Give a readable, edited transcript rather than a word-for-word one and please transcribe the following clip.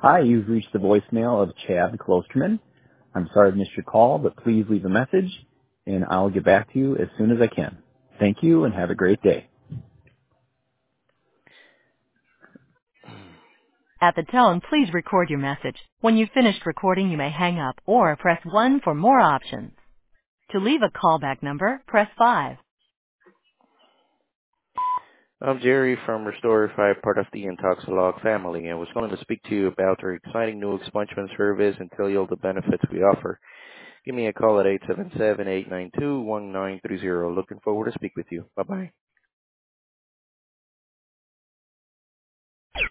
Hi, you've reached the voicemail of Chad Klosterman. I'm sorry I missed your call, but please leave a message, and I'll get back to you as soon as I can. Thank you, and have a great day. At the tone, please record your message. When you've finished recording, you may hang up or press 1 for more options. To leave a callback number, press 5. I'm Jerry from Restorify, part of the Intoxilog family, and was going to speak to you about our exciting new expungement service and tell you all the benefits we offer. Give me a call at 877-892-1930. Looking forward to speak with you. Bye-bye.